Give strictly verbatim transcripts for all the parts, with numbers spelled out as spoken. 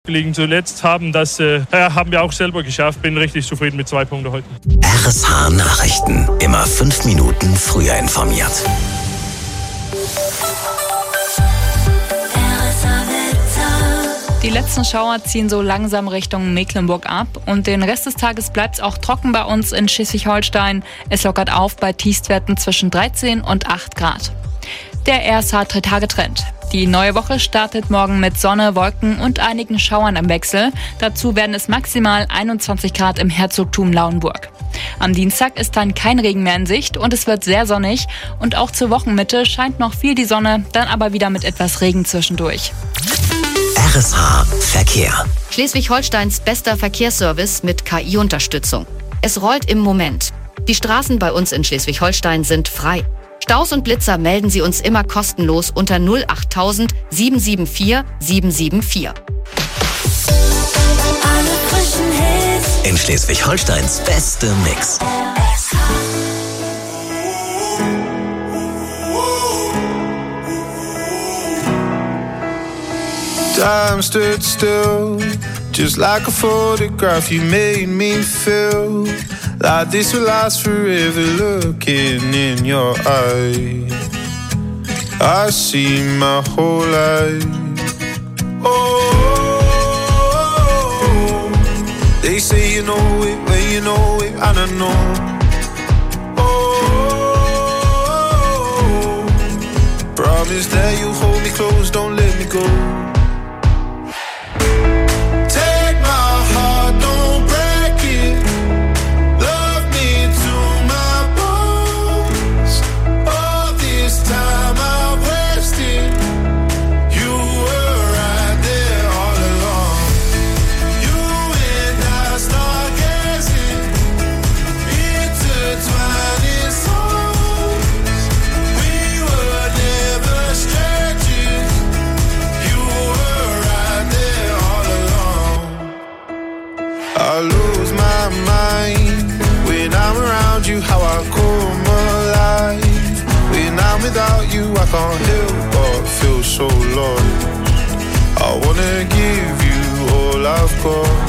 Liegen zuletzt haben, das äh, haben wir auch selber geschafft. Bin richtig zufrieden mit zwei Punkten heute. R S H Nachrichten. Immer fünf Minuten früher informiert. Die letzten Schauer ziehen so langsam Richtung Mecklenburg ab und den Rest des Tages bleibt es auch trocken bei uns in Schleswig-Holstein. Es lockert auf bei Tiefstwerten zwischen dreizehn und acht Grad. Der R S H-Drei-Tage-Trend. Die neue Woche startet morgen mit Sonne, Wolken und einigen Schauern im Wechsel. Dazu werden es maximal einundzwanzig Grad im Herzogtum Lauenburg. Am Dienstag ist dann kein Regen mehr in Sicht und es wird sehr sonnig. Und auch zur Wochenmitte scheint noch viel die Sonne, dann aber wieder mit etwas Regen zwischendurch. R S H Verkehr. Schleswig-Holsteins bester Verkehrsservice mit K I-Unterstützung. Es rollt im Moment. Die Straßen bei uns in Schleswig-Holstein sind frei. Staus und Blitzer melden Sie uns immer kostenlos unter null acht tausend sieben sieben vier sieben sieben vier. In Schleswig-Holsteins beste Mix. Time stood still, just like a photograph. You made me feel like this will last forever. Looking in your eyes, I see my whole life. Oh, they say you know it when you know it, and I know. Oh, promise that you hold me close, don't let me go. I lose my mind when I'm around you, how I come alive. When I'm without you, I can't help but feel so lost. I wanna give you all I've got.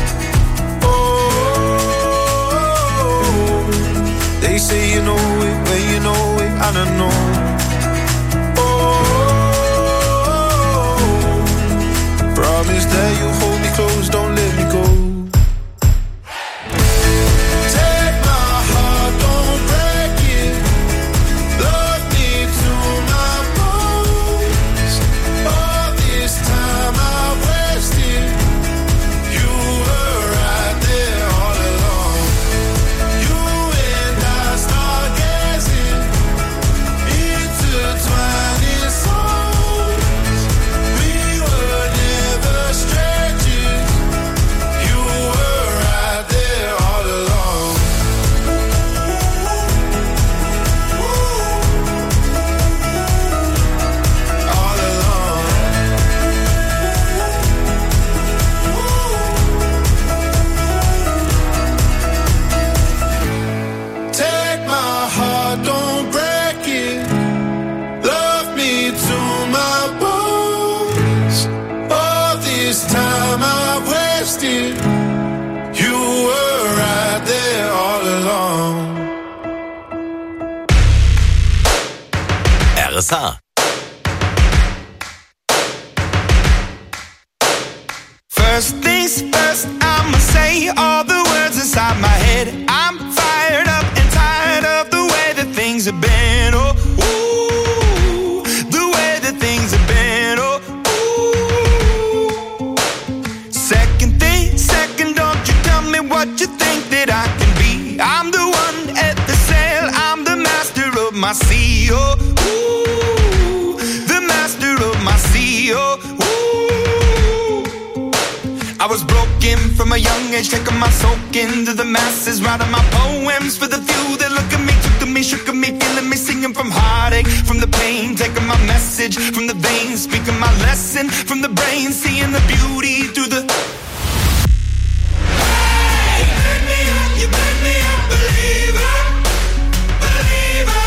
Oh, they say you know it when you know it, and I know. Oh, promise that you hold me close, don't let me go. R S H. First things first, I'ma say all the words inside my head. I'm fired up and tired of the way that things have been. Oh, ooh, the way that things have been. Oh, ooh. Second thing, second, don't you tell me what you think that I can be. I'm the one at the sail, I'm the master of my sea. Oh, ooh, the master of my sea. Oh, ooh. I was broken from a young age, taking my soak into the masses, writing my poems for the few that look at me, took to me, shook at me, feeling me, singing from heartache, from the pain, taking my message from the veins, speaking my lesson from the brain, seeing the beauty through the. Hey, you burn me up, you burn me up, believer, believer.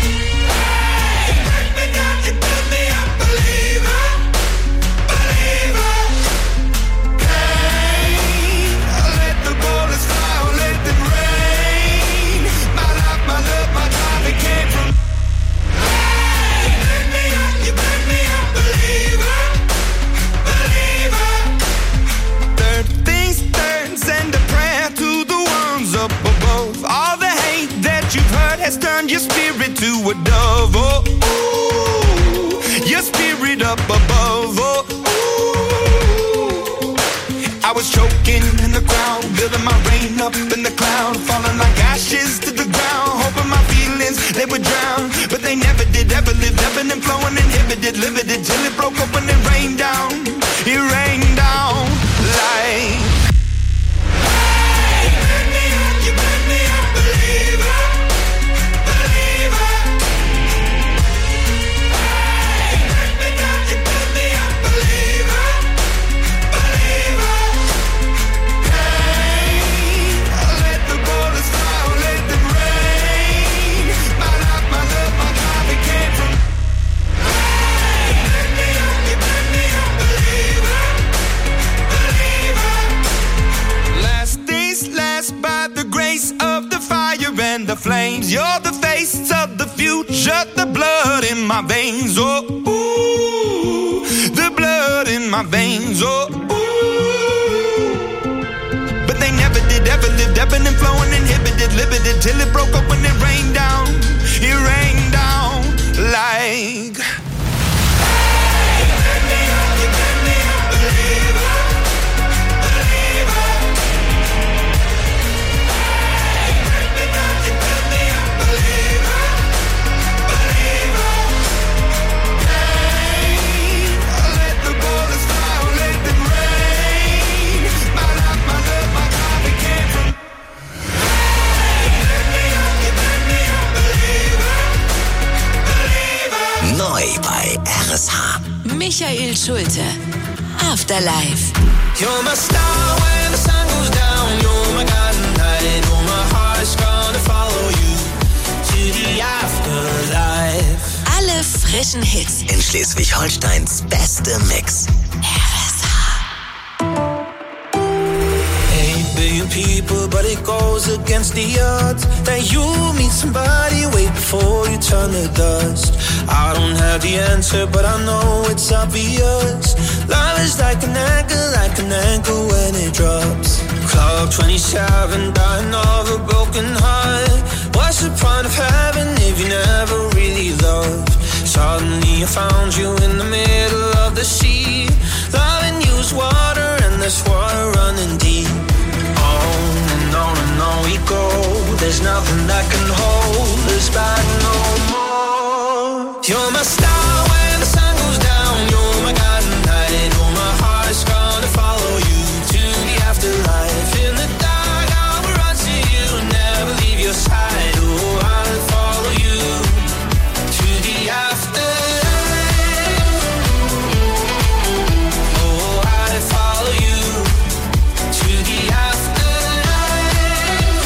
Hey, you burn me down, you burn me up, believer, believer. has turned your spirit to a dove. Oh, ooh, your spirit up above. Oh, ooh. I was choking in the crowd, building my rain up in the cloud, falling like ashes to the ground, hoping my feelings, they would drown. But they never did, ever lived, ebbing and flowing, inhibited, limited, till it broke up when it rained down. It rained down like... The flames, you're the face of the future, the blood in my veins, oh, ooh, the blood in my veins, oh, ooh. But they never did, ever lived, ebbing and flowing, inhibited, limited, till it broke up when it rained down, it rained down like... Hey, you burn me up, you burn me up, believer, believer. Neu bei R S H. Michael Schulte. Afterlife. You're my star when the sun goes down. You're my guiding light. Oh, my heart's gonna follow you to the afterlife. Alle frischen Hits in Schleswig-Holsteins beste Mix. R S H. Eight billion people, but it goes against the odds that you meet somebody way before you turn to dust. I don't have the answer, but I know it's obvious. Love is like an anchor, like an anchor when it drops. Club twenty-seven, dying of a broken heart. What's the point of heaven if you never really loved? Suddenly I found you in the middle of the sea. Loving you is water and there's water running deep. On and on and on we go. There's nothing that can hold us back no more. You're my star when the sun goes down. You're my guiding light. Oh, my heart's gonna follow you to the afterlife. In the dark I will run to you and never leave your side. Oh, I'll follow you to the afterlife. Oh, I'll follow you to the afterlife.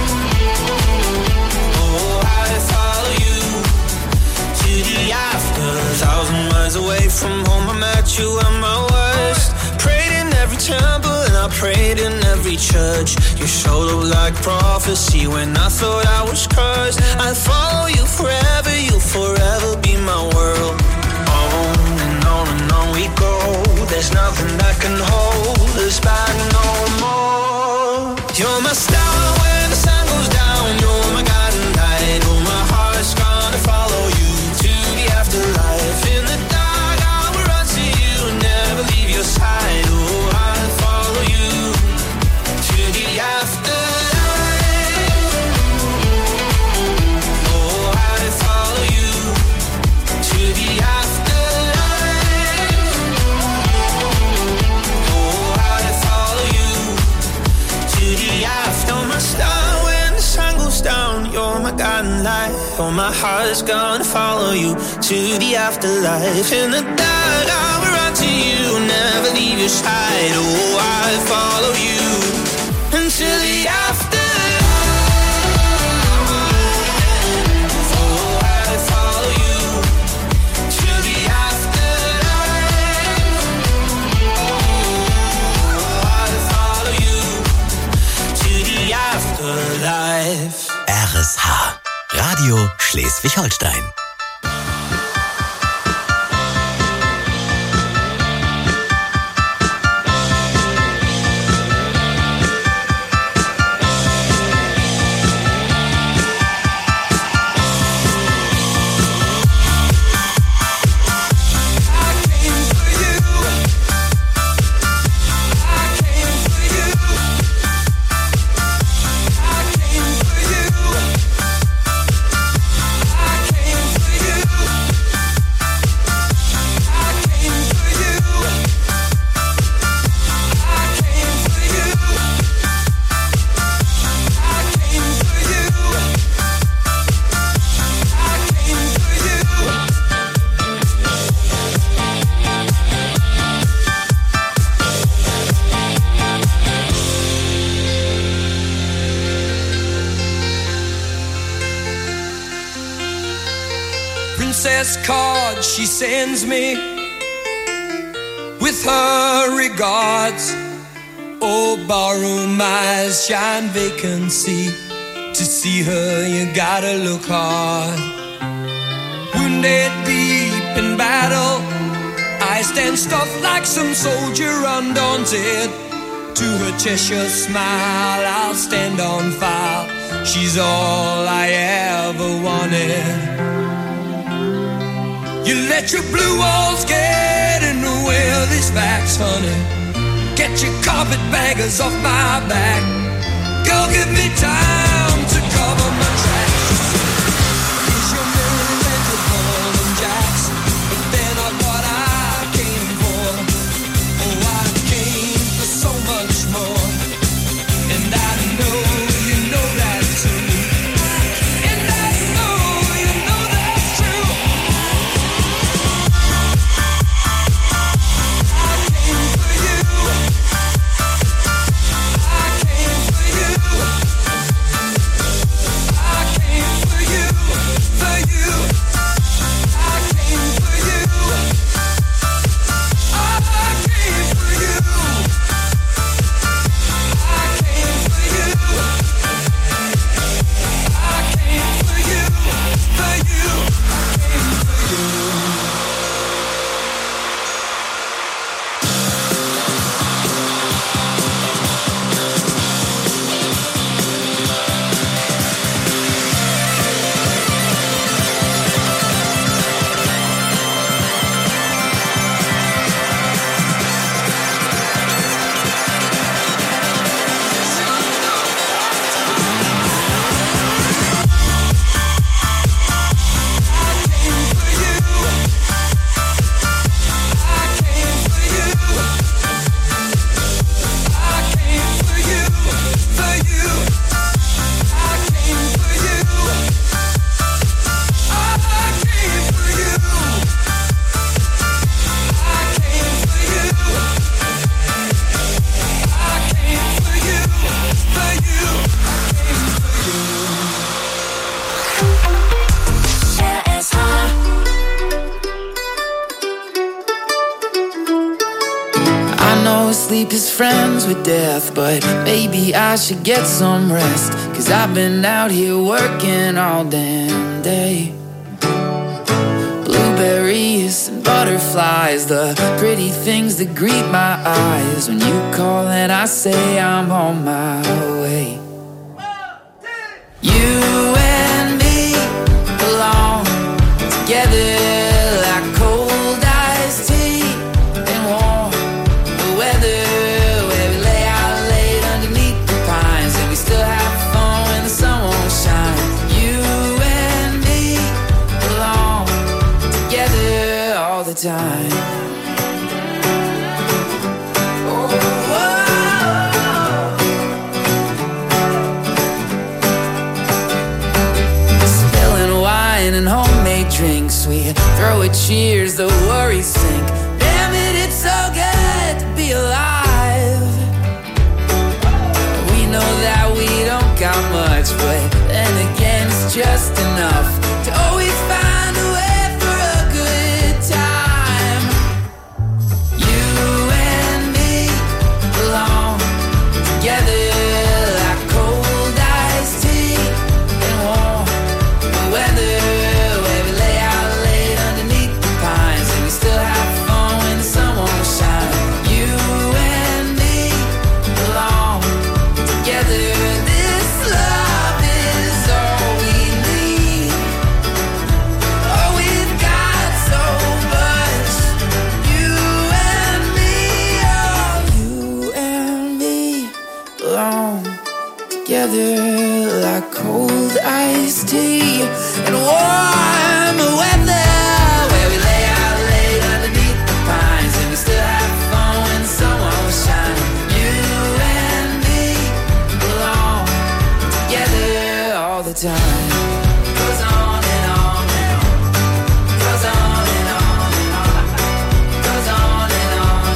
Oh, I'll follow you to the after. Thousand miles away from home, I met you at my worst. Prayed in every temple and I prayed in every church. You showed up like prophecy when I thought I was cursed. I'll follow you forever, you'll forever be my world. On and on and on we go. There's nothing that can hold us back no more. You're my star when the sun goes down. You're my guiding light. Oh, my heart's gonna follow you to the afterlife. In the dark I will run to you and never leave your side. Oh, I'll follow you to the afterlife. Oh, I'll follow you to the afterlife. Oh, I'll follow you to the after. You're my star when the sun goes down. You're my guiding light. Oh, my heart's gonna follow you to the afterlife. In the dark I will run to you, never leave your side. Oh, I'll follow you until the afterlife. Oh, I'll follow you to the afterlife. Oh, I'll follow you to the afterlife. R S H. Radio Schleswig-Holstein. address card she sends me with her regards. Oh, barroom eyes shine vacancy. To see her, you gotta look hard. Wounded deep in battle, I stand stuffed like some soldier undaunted. To her Cheshire smile, I'll stand on file. She's all I ever wanted. You let your blue walls get in the way of these facts, honey. Get your carpetbaggers off my back. Girl, give me time to cover my tracks. Is your mirror and your ball and jacks, but they're not what I came for. Oh, I came for so much more, and I know you know that too. And I know you know that's true. I came for you. I came for you. I came for you, for you. I came for you. I came for you. I came for you. I came for you, for you. I came for you. I know sleep is friends with death, but maybe I should get some rest. Cause I've been out here working all damn day. Blueberries and butterflies, the pretty things that greet my eyes. When you call and I say I'm on my way. You and me belong together like cold iced tea and warm weather, where we lay out late underneath the pines, and we still have fun when the sun won't shine. You and me belong together all the time. And homemade drinks, we throw a cheers, the worries sink. Damn it, it's so good to be alive. We know that we don't got much, but then again it's just enough to always find a way for a good time. You and me belong together like cold iced tea and warm weather. Together like cold iced tea and warm weather, where we lay out late underneath the pines, and we still have fun when the sun won't shine. You and me belong together all the time. Goes on and on and on. Goes on and on and on. Goes on and on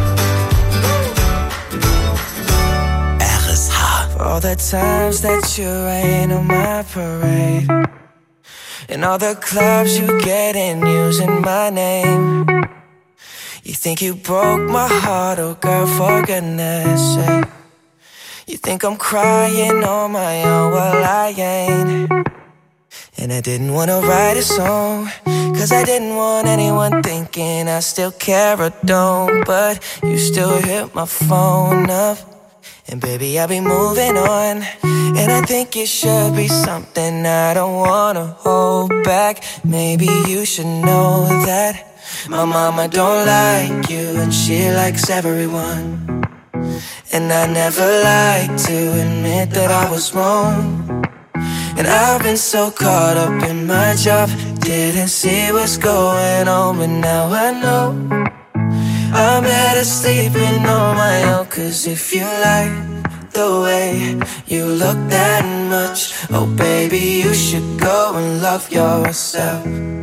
and on. R S H. All the times that you rain on my parade, And all the clubs you get in using my name. You think you broke my heart, oh girl, for goodness sake. You think I'm crying on my own, well I ain't. And I didn't wanna write a song, cause I didn't want anyone thinking I still care or don't. But you still hit my phone up, and baby I'll be moving on. And I think it should be something I don't wanna hold back. Maybe you should know that my mama don't like you, and she likes everyone. And I never like to admit that I was wrong. And I've been so caught up in my job, didn't see what's going on, but now I know I'm better sleeping on my own. Cause if you like the way you look that much, oh baby, you should go and love yourself.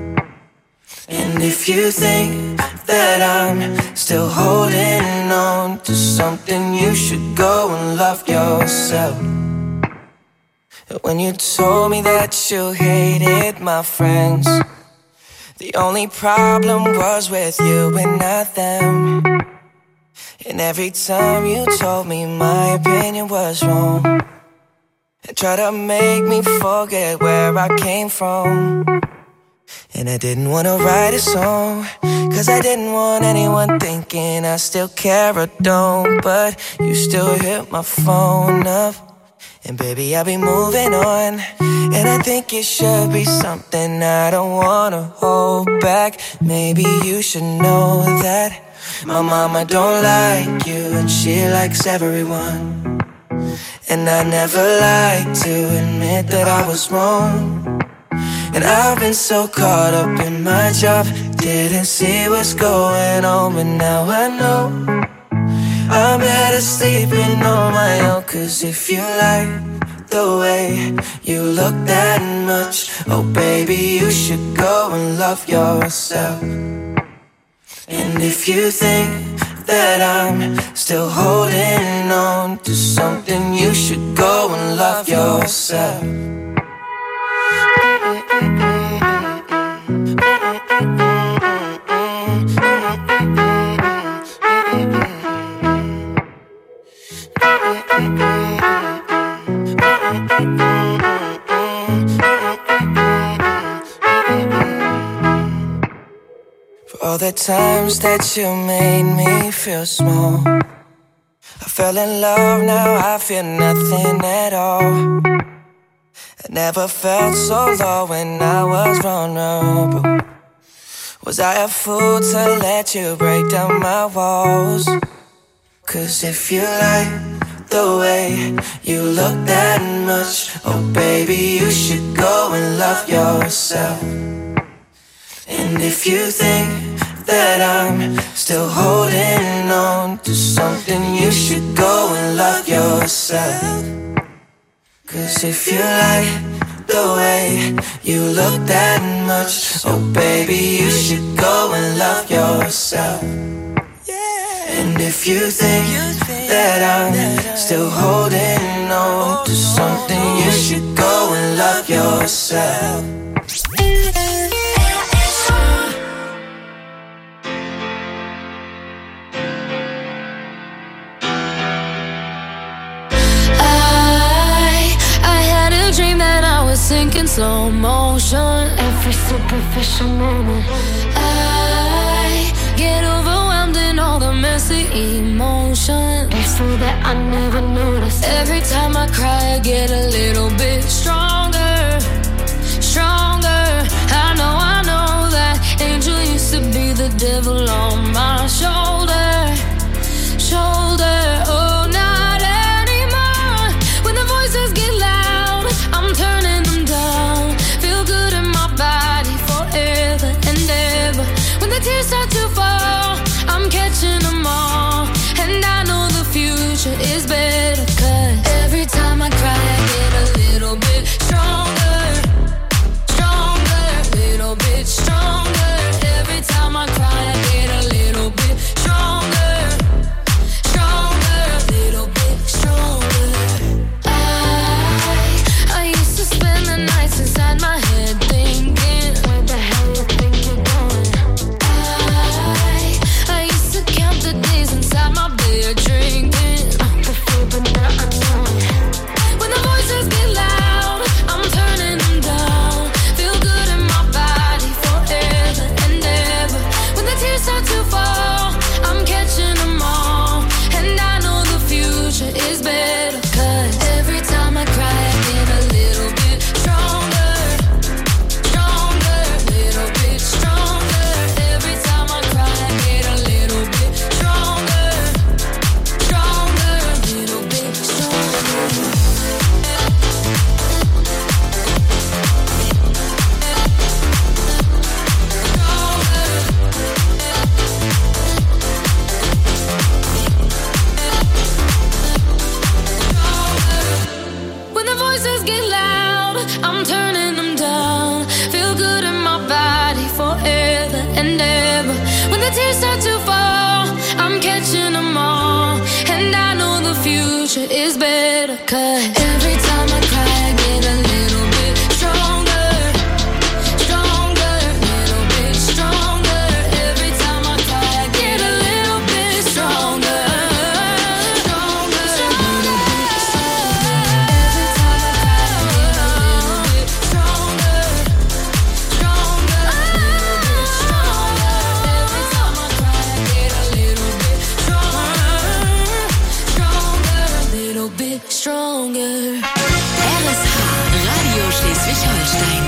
And if you think that I'm still holding on to something, you should go and love yourself. When you told me that you hated my friends, the only problem was with you and not them. And every time you told me my opinion was wrong, and tried to make me forget where I came from. And I didn't wanna write a song, cause I didn't want anyone thinking I still care or don't. But you still hit my phone up, and baby I'll be moving on. And I think it should be something I don't wanna hold back. Maybe you should know that my mama don't like you, and she likes everyone. And I never like to admit that I was wrong. And I've been so caught up in my job, didn't see what's going on, but now I know I'm better sleeping on my own. Cause if you like the way you look that much, oh baby, you should go and love yourself. And if you think that I'm still holding on to something, you should go and love yourself. For all the times that you made me feel small, I fell in love, now I feel nothing at all. I never felt so low when I was vulnerable. Was I a fool to let you break down my walls? Cause if you like the way you look that much, oh baby, you should go and love yourself. And if you think that I'm still holding on to something, you should go and love yourself. Cause if you like the way you look that much, oh baby, you should go and love yourself. And if you think that I'm still holding on to something, you should go and love yourself. Sinking slow motion, every superficial moment. I get overwhelmed in all the messy emotions, so that I never notice. Every time I cry, I get a little bit stronger, stronger. I know, I know that angel used to be the devil on my shoulder, shoulder. Oh, not anymore. When the voices get loud, I'm turning tears start to fall, I'm catching them all. And I know the future is better, cause every time I cry I get a little bit stronger, stronger, little bit stronger. Every time I cry I get a little bit stronger. days inside my bed drinking. Before, but now I know. When the voices get loud, I'm turning them down. Feel good in my body forever and ever. When the tears start to fall, I'm catching them all. And I know the future is better. Cause every time I cry, I get a little bit stronger. Stronger, little bit stronger. Every time I cry, I get a little bit stronger. Stronger, little bit stronger. When the voices get loud, I'm turning them down. Feel good in my body forever and ever. When the tears start to fall, I'm catching them all. And I know the future is better. Cause every time I cry, I get a little bit stronger. Stronger, little bit stronger. Every time I cry, I get a little bit stronger. Stronger, little bit stronger. Every time I cry, I get a little bit stronger. Stronger, little bit stronger. Every time I cry, I get a little bit stronger. Stronger, little bit stronger. R S H, Radio Schleswig-Holstein.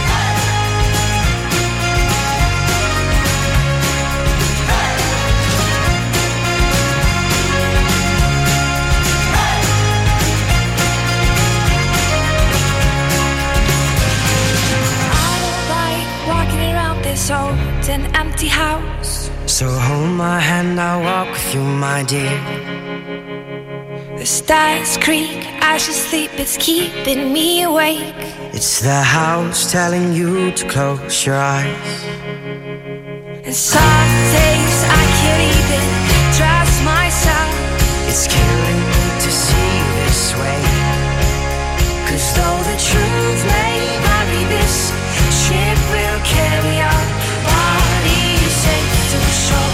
I don't like walking around this old and empty house. So hold my hand, I'll walk with you, my dear. The stars creak as you sleep, it's keeping me awake. It's the house telling you to close your eyes. And some days I can't even trust myself. It's killing me to see you this way. Cause though the truth may vary, this ship will carry our bodies safe to shore.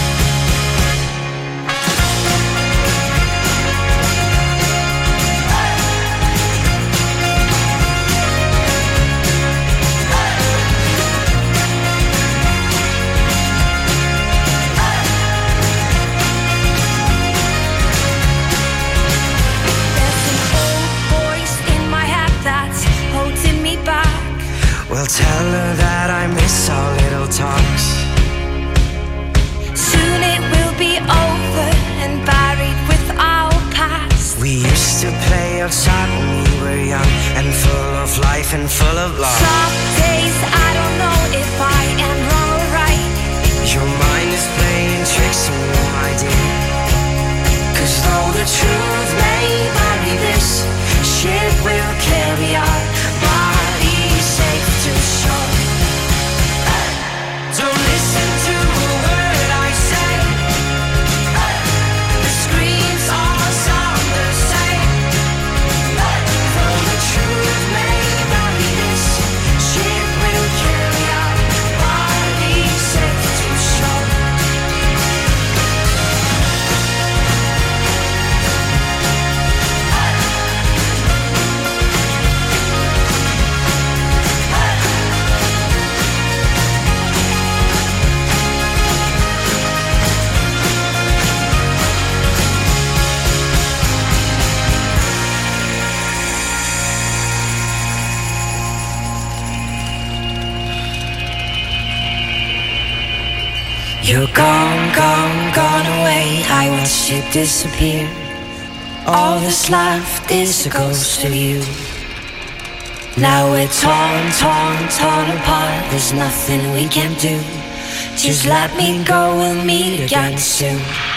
Well, tell her that I miss our little talks. Soon it will be over and buried with our past. We used to play outside when we were young and full of life and full of love. Some days I don't know if I am wrong or right. Your mind is playing tricks on you, my dear. Cause though the truth may vary, this ship will carry our bodies safe to shore. Don't listen to a word I say. The screams all sound the same. Though the truth may vary, this ship will carry our bodies safe to shore. You're gone, gone, gone away. I watched you disappear. All that's left is a ghost of you. Now we're torn, torn, torn apart. There's nothing we can do. Just let me go, we'll meet again soon.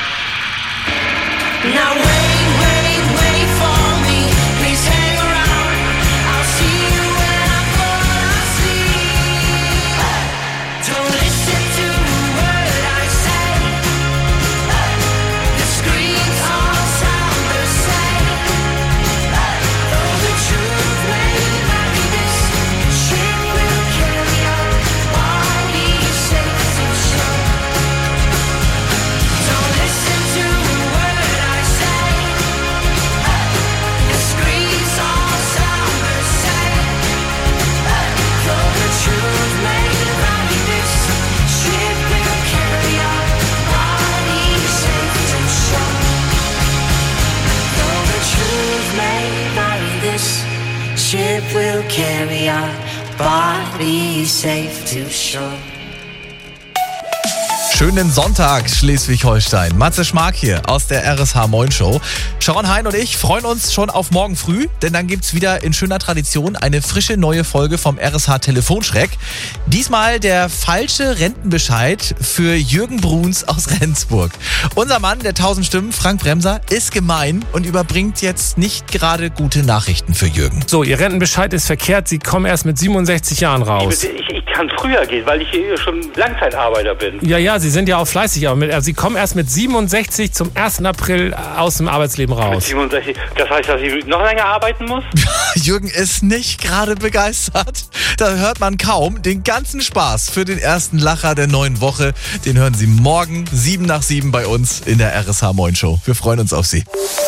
Now wait, wait, wait for me. Please hang around. I'll see you when I fall asleep. Don't listen to a word I say. The screams all sound the same. Though the truth may vary, this ship will carry our bodies safe to shore. Don't listen. we'll carry our bodies safe to shore. Schönen Sonntag, Schleswig-Holstein. Matze Schmark hier aus der R S H Moin Show. Sharon Hein und ich freuen uns schon auf morgen früh, denn dann gibt's wieder in schöner Tradition eine frische neue Folge vom R S H Telefonschreck. Diesmal der falsche Rentenbescheid für Jürgen Bruns aus Rendsburg. Unser Mann der tausend Stimmen, Frank Bremser, ist gemein und überbringt jetzt nicht gerade gute Nachrichten für Jürgen. So, Ihr Rentenbescheid ist verkehrt. Sie kommen erst mit siebenundsechzig Jahren raus. Ich, ich, ich kann früher gehen, weil ich hier schon Langzeitarbeiter bin. Ja, ja, Sie sind ja auch fleißig, aber mit, also Sie kommen erst mit siebenundsechzig zum ersten April aus dem Arbeitsleben raus. Mit siebenundsechzig, das heißt, dass ich noch länger arbeiten muss? Jürgen ist nicht gerade begeistert. Da hört man kaum. Den ganzen Spaß für den ersten Lacher der neuen Woche, den hören Sie morgen sieben nach sieben bei uns in der R S H Moin Show. Wir freuen uns auf Sie.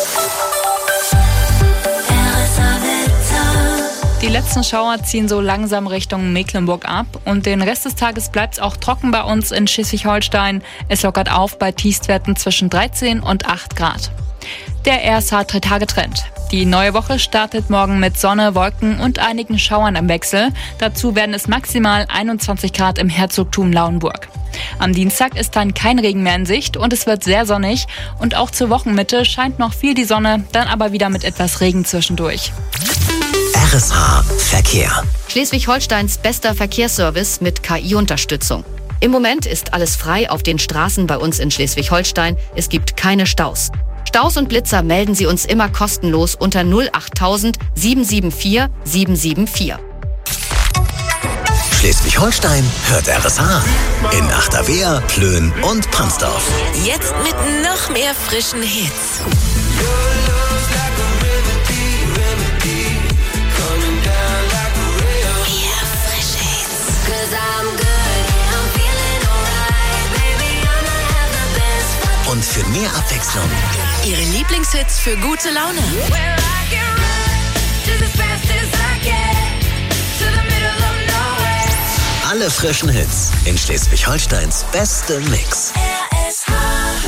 Die letzten Schauer ziehen so langsam Richtung Mecklenburg ab und den Rest des Tages bleibt es auch trocken bei uns in Schleswig-Holstein. Es lockert auf bei Tiefstwerten zwischen dreizehn und acht Grad. Der R S H-Drei-Tage-Trend. Die neue Woche startet morgen mit Sonne, Wolken und einigen Schauern im Wechsel. Dazu werden es maximal einundzwanzig Grad im Herzogtum Lauenburg. Am Dienstag ist dann kein Regen mehr in Sicht und es wird sehr sonnig. Und auch zur Wochenmitte scheint noch viel die Sonne, dann aber wieder mit etwas Regen zwischendurch. R S H Verkehr. Schleswig-Holsteins bester Verkehrsservice mit K I-Unterstützung. Im Moment ist alles frei auf den Straßen bei uns in Schleswig-Holstein. Es gibt keine Staus. Staus und Blitzer melden Sie uns immer kostenlos unter null achttausend sieben sieben vier sieben sieben vier. Schleswig-Holstein hört R S H. In Achterwehr, Plön und Pansdorf. Jetzt mit noch mehr frischen Hits. Und für mehr Abwechslung Ihre Lieblingshits für gute Laune. alle frischen Hits in Schleswig-Holsteins beste Mix. R S H.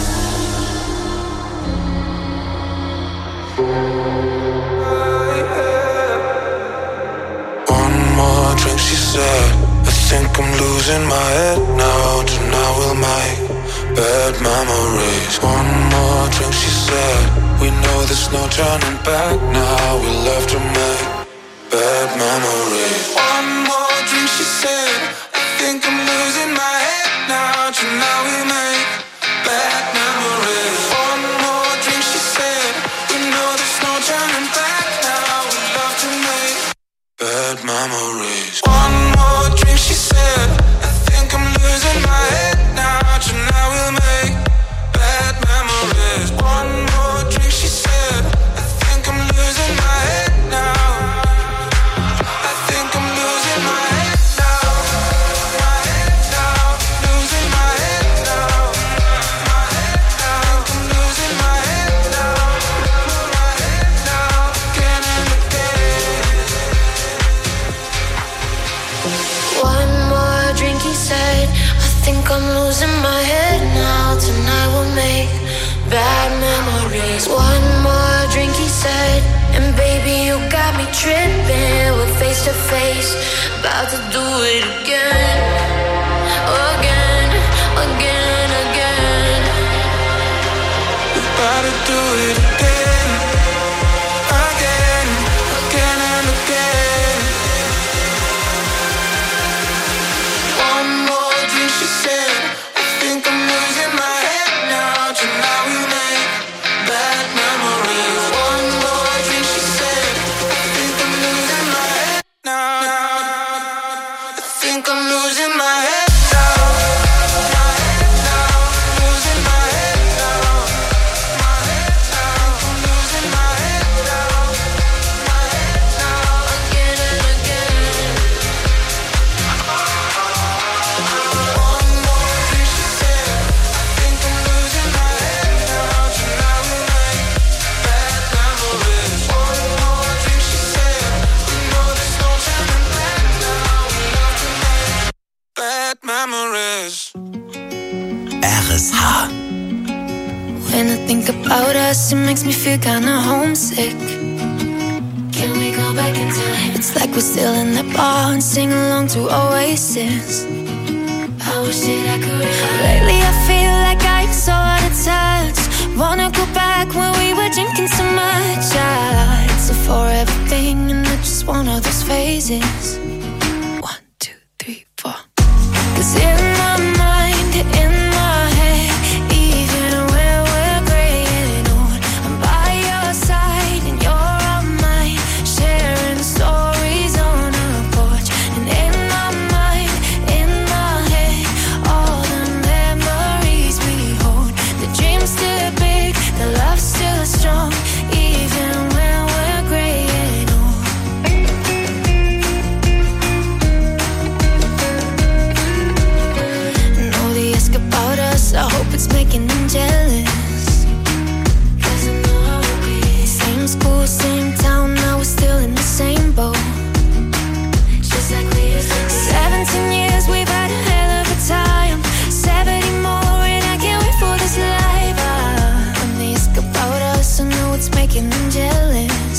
One more drink, she said. I think I'm losing my head now. Tonight we'll make bad memories. One more drink, she said. We know there's no turning back now. We love to make bad memories. One more drink, she said. I think I'm losing my head now. Tonight we make bad memories. One more drink, she said. We know there's no turning back now. We love to make bad memories. One more drink, she said. I think I'm losing my head now. Tonight we'll make bad memories. One more drink, she said. I think I'm losing my head now. I think I'm losing my head now. My head now. Losing my head now. My head now. I'm losing my head now. My head now. Again and again. One more drink, he said. I think I'm losing my head now. Tonight we'll make bad memories. One more drink, he said. And baby, you got me tripping. We're face to face, about to do it again. Again, again, again. We're about to do it again. Again, again and again. One more drink, she said. I think I'm losing my head now. Tonight we make bad memories. One more drink, she said. I think I'm losing my head now. I think I'm losing my head now. My head now. Losing my head now. My head now. I'm losing my head now. My head now. Again and again. One more drink, she said. I think I'm losing my head now. Tonight we make bad memories. One more drink, she said. We know there's no turning back now. We love to make bad memories. R S H. When I think about us, it makes me feel kinda homesick. Can we go go back in time. It's like we're still in the bar and sing along to Oasis. I wish that I could. Lately I feel like I'm so out of touch. Wanna go back when we were drinking so much. Ah, it's a forever thing and it's just one of those phases. One, two, three, four. 'Cause in my mind, in my head, even when we're graying old, I'm by your side and you're on mine, sharing stories on a porch. And in my mind, in my head, all the memories we hold. The dream's still big, the love's still strong, even when we're graying old. Know they ask about us, I hope it's making them jealous. 'Cause I know how it be. Same school, same town, now we're still in the same boat. Just like we used to be. Seventeen years, we've had a hell of a time. Seventy more, and I can't wait for this life. Ah, when they ask about us, I know it's making them jealous.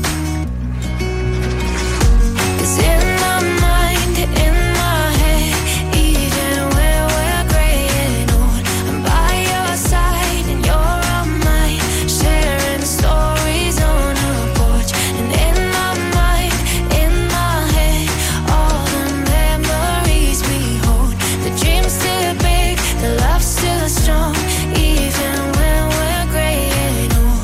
'Cause in my mind, in my head, even when we're graying old, I'm by your side and you're on mine, sharing stories on a porch. And in my mind, in my head, all the memories we hold. The dream's still big, the love's still strong, even when we're graying old.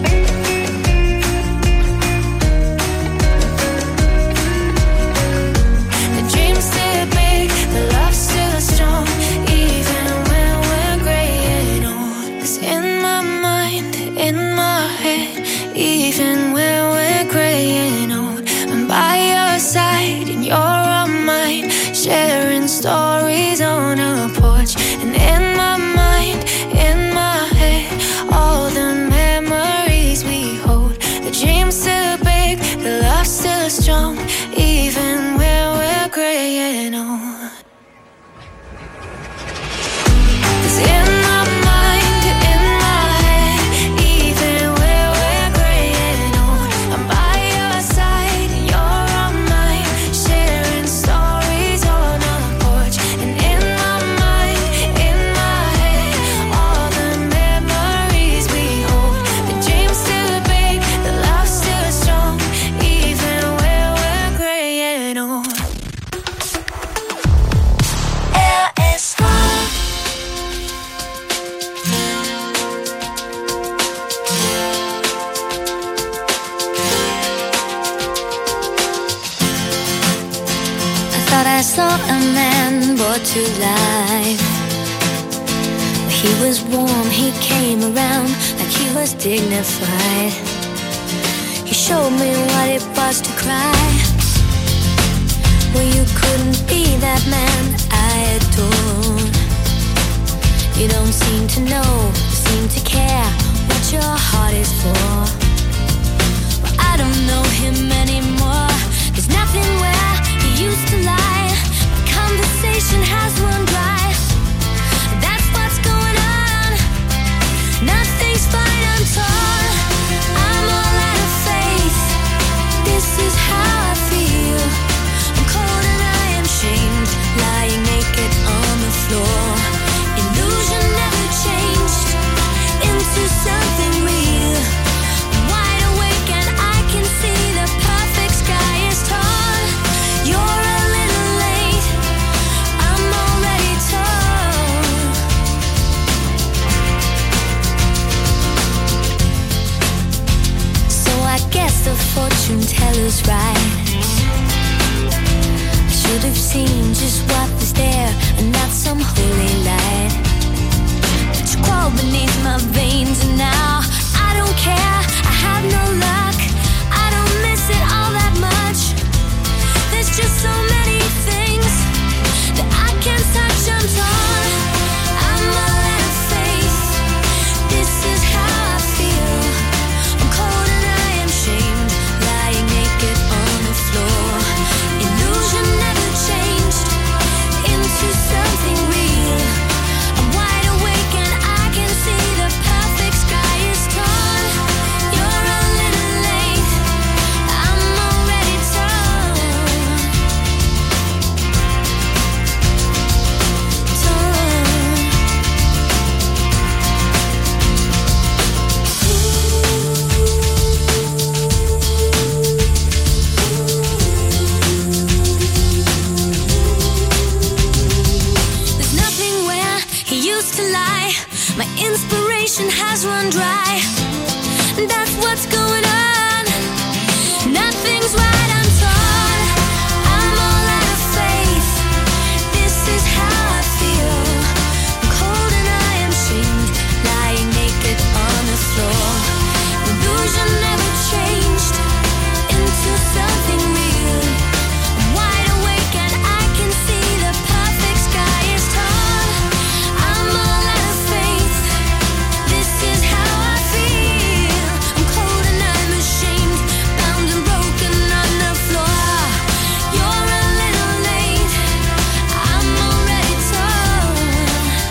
The dream's still big, the love's still strong, even when we're graying old. 'Cause in my mind, in my head, even when we're graying old, I'm by your side and you're on mine, sharing stories on a porch. And in my mind, in my head, all the memories we hold. The dream's still big, the love's still strong, even when we're graying old. 'Cause in my mind, in my head, even when we're graying old, I'm by your side and you're on mine, sharing stories on a porch. And in my mind, in my head, all the memories we hold. The dream's still big, the love's still strong, even when we're graying old. R S H. I thought I saw a man brought to life. He was warm, he came around like he was dignified. He showed me what it was to cry. Well, you couldn't be that man I adored. You don't seem to know, seem to care what your heart is for. Well, I don't know him anymore. There's nothing where he used to lie. My conversation has run dry. That's what's going on. Nothing's fine, I'm torn. I'm all out of faith. This is how I feel. I'm cold and I am shamed, lying naked on the floor. Illusion never changed into something real. I'm wide awake and I can see the perfect sky is tall. You're a little late, I'm already told. So I guess the fortune teller's right. I should have seen just what was there and not some holy light. But you crawl beneath my veins and now I don't care, I have no luck. I don't miss it all that much. There's just so many things that I can't touch, I'm torn. I'm all out of faith. This is how I feel. I'm cold and I am shamed, lying naked on the floor. Illusion never changed into something real. I'm wide awake and I can see the perfect sky what's going on. Nothing's right, I'm torn. I'm all out of faith. This is how I feel. I'm cold and I am shamed, lying naked on the floor. Illusion never changed into something real. I'm wide awake and I can see the perfect sky is torn. I'm all out of faith. This is how I feel. I'm cold and I'm ashamed, bound and broken on the floor. You're a little late. I'm already torn.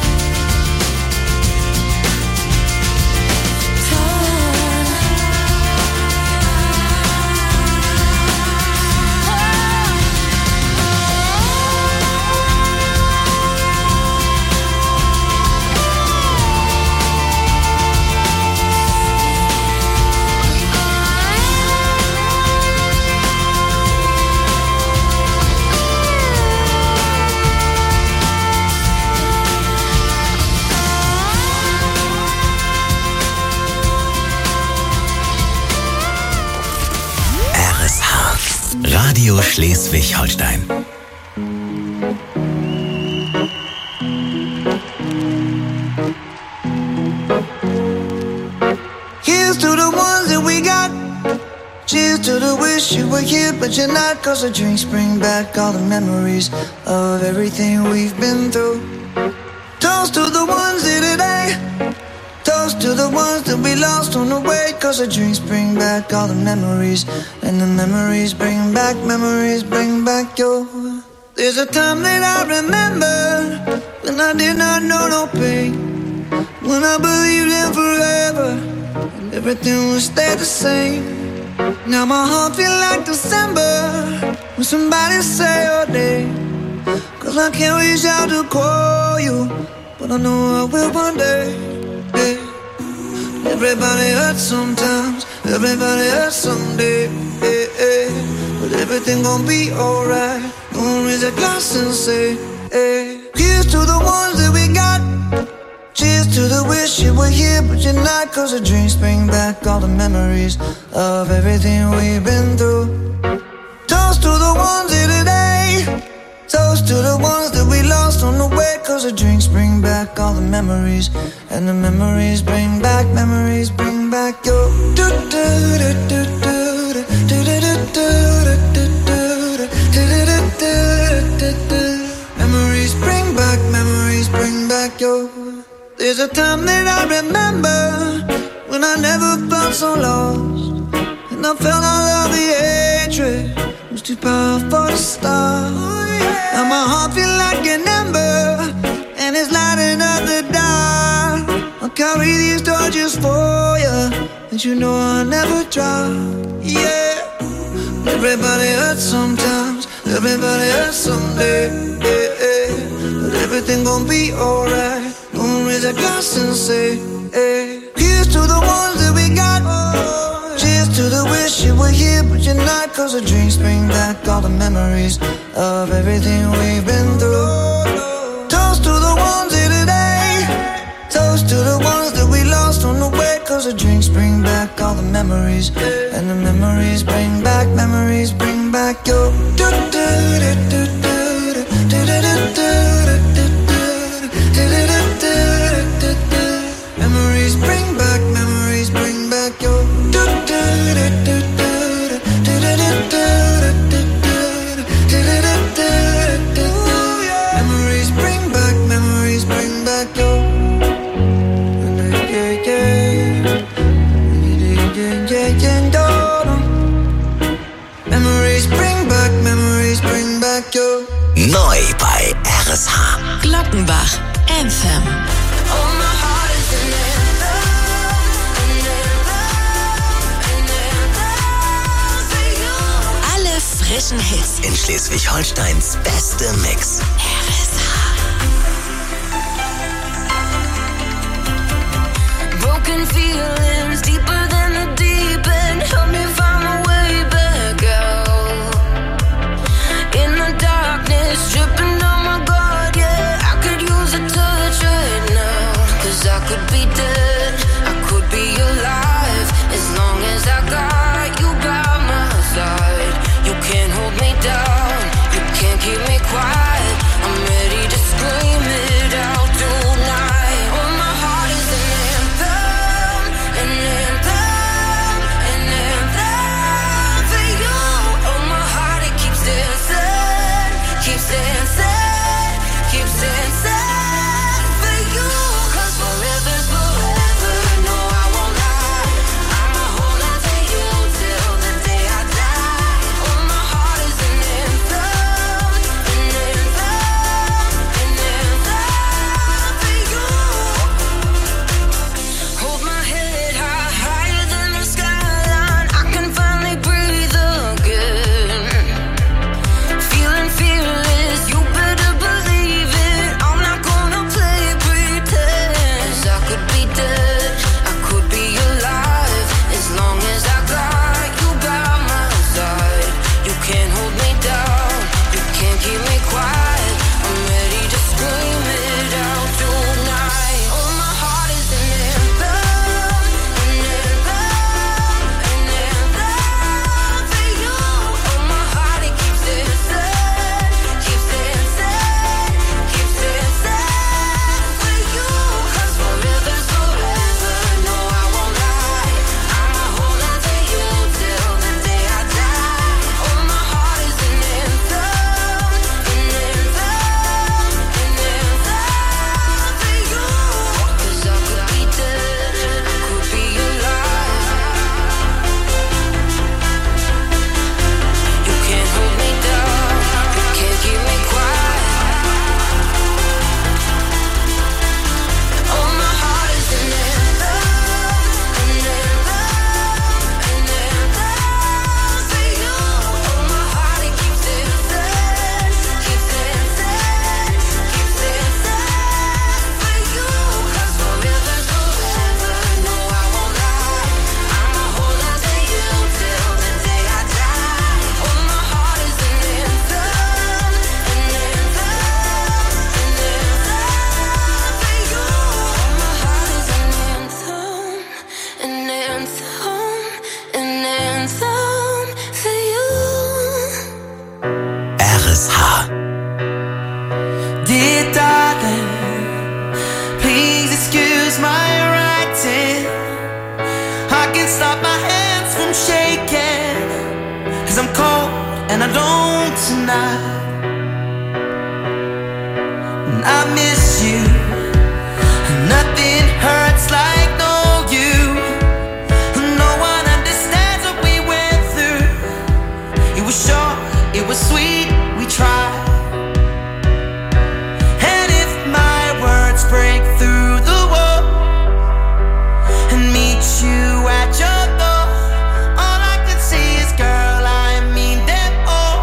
R S H. Radio Schleswig-Holstein. Here's to the ones that we got. Cheers to the wish you were here, but you're not. Cause the drinks bring back all the memories of everything we've been through. Toast to the ones here today. Toast to the ones that we lost on the way. Cause the drinks bring back all the memories. And the memories bring back, memories bring back your. There's a time that I remember when I did not know no pain, when I believed in forever and everything would stay the same. Now my heart feel like December when somebody say your name. Cause I can't reach out to call you, but I know I will one day. Yeah. Everybody hurts sometimes, everybody hurts someday. Yeah, yeah. But everything gon' be alright. Gonna raise a glass and say, hey. Here's to the ones that we got. Cheers to the wish you were here, but you're not. Cause the drinks bring back all the memories of everything we've been through. Toast to the ones here today. Toast to the ones that we lost on the way. Cause the drinks bring back all the memories. And the memories bring back, memories bring back your. Memories bring back, memories bring back your. There's a time that I remember when I never felt so lost, and I felt all of the hatred was too powerful to stop. Now my heart feel like an ember, and it's lighting up the dark. I'll carry these torches for you, and you know I'll never drop. Yeah. Everybody hurts sometimes, everybody hurts someday. Yeah, yeah. But everything gon' be alright. Gonna raise a glass and say, hey. Here's to the ones that we got. Cheers to the wish you were here, but you're not. Cause the drinks bring back all the memories of everything we've been through. Toast to the ones here today. Toast to the ones that we lost on the way. Cause the drinks bring back all the memories. And the memories bring back, memories bring back your. Memories bring back, memories bring back your. Memories bring back, memories bring back your. Memories bring back, memories bring back your. Neu bei R S H. Glockenbach, Anthem. Alle frischen Hits In Schleswig-Holsteins beste Mix. R S H. Broken feelings deeper than the deep end. Help me find my way back out. In the darkness, dripping down my guard, yeah. I could use a touch right now. Cause I could be dead, I could be alive. As long as anthem, an anthem for you. R S H. Dear darling, please excuse my writing. I can't stop my hands from shaking, 'cause I'm cold and I don't tonight. And I miss you. Nothing hurts like no you. No one understands what we went through. It was short, it was sweet, we tried. And if my words break through the wall and meet you at your door, all I can say is, girl, I mean them all.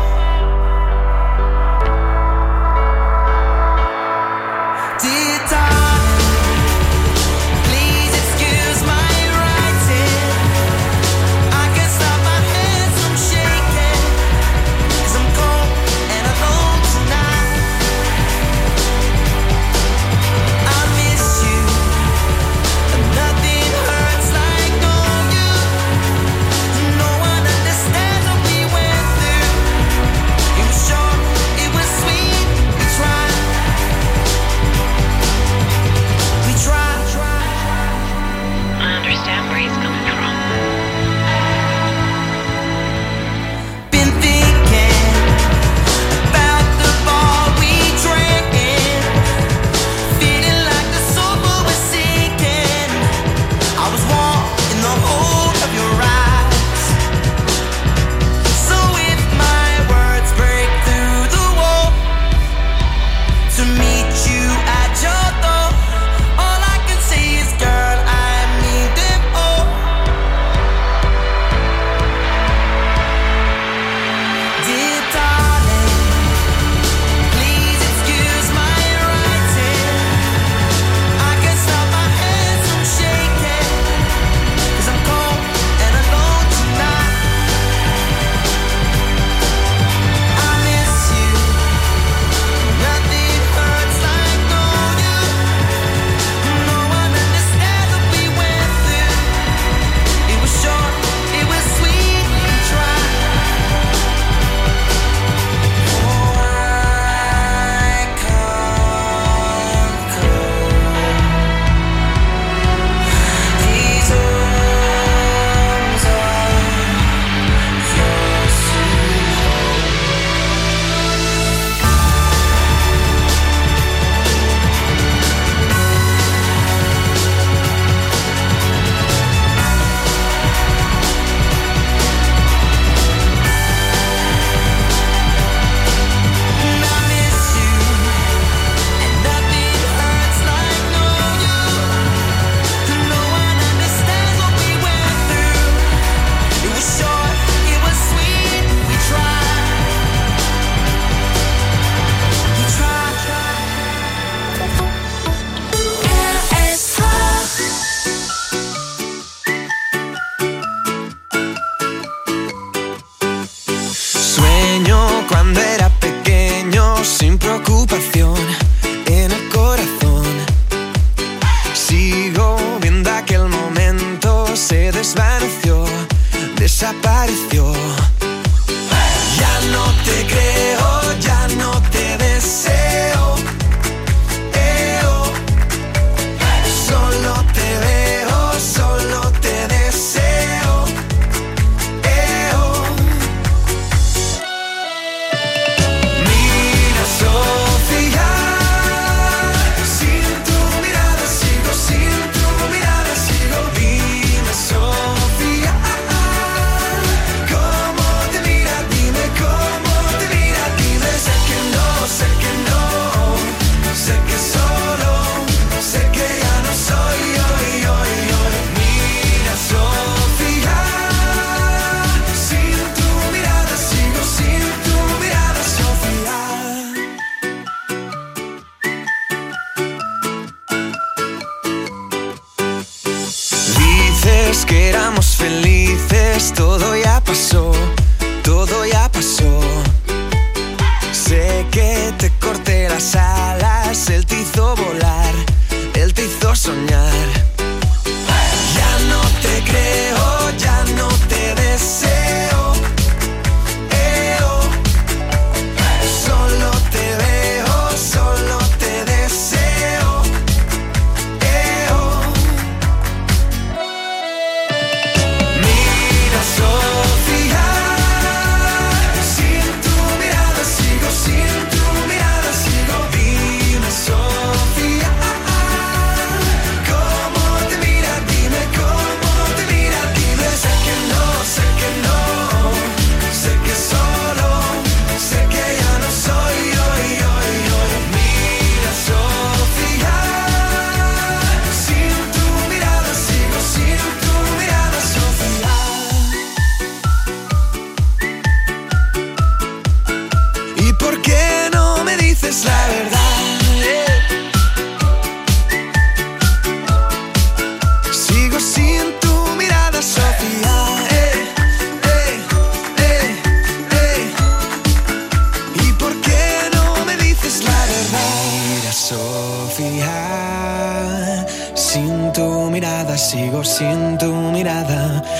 Dear darling, please excuse my writing. I can't stop my hands from shaking, 'cause I'm cold and alone tonight. I miss you. Nothing hurts like knowing you. No one understands what we went through. It was short, it was sweet, we tried. We tried. I understand where he's coming from. Been thinking about the ball we drank in, feeling like the sofa was sinking. I was warm in the hold of your eyes. So if my words break through the wall to meet you at your door, all I can say is, girl, I mean them all. Dear darling, please excuse my writing. I can't stop my hands from shaking, 'cause I'm cold and alone tonight. I miss you. Nothing hurts like knowing you. No one understands what we went through. It was short, it was sweet, we tried. Oh, I can't close these arms of yours to And I miss you. And nothing hurts like knowing you. No one understands what we went through. It was short, it was sweet, we tried. We tried. R S H. Sueño cuando era pequeño, sin preocupación en el corazón. Sigo viendo aquel momento, se desvaneció, desapareció. Ya no te creo, ya no te deseo. Eo. Solo te veo, solo te deseo. Eo. Mira, Sofía, sin tu mirada sigo, sin tu mirada sigo. Dime, Sofía, cómo te mira, dime cómo te mira, dime. Sé que no, sé que no, sé que solo, sé que ya no soy hoy, hoy, hoy. Mira, Sofía, sin tu mirada sigo, sin tu mirada, Sofía. Dices que éramos felices, todo ya pasó, todo ya pasó. Sé que te corté las alas, él te hizo volar, él te hizo soñar. Ya no te creo.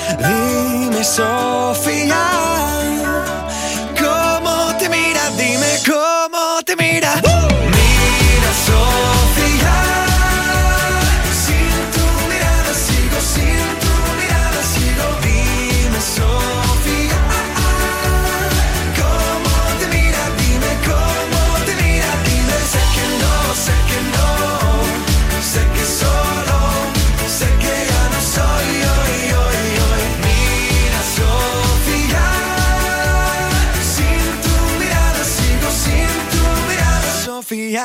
Dime, Sofía, ¿cómo te mira? Dime cómo te mira. Mira, Sofía, sin tu mirada sigo, sin tu mirada sigo. Dime, Sofía, ¿cómo te mira? Dime cómo te mira. Dime, sé que no, sé que no, sé que solo, sé que ya no soy hoy, hoy, hoy. Mira, Sofía, sin tu mirada sigo, sin tu mirada, Sofía.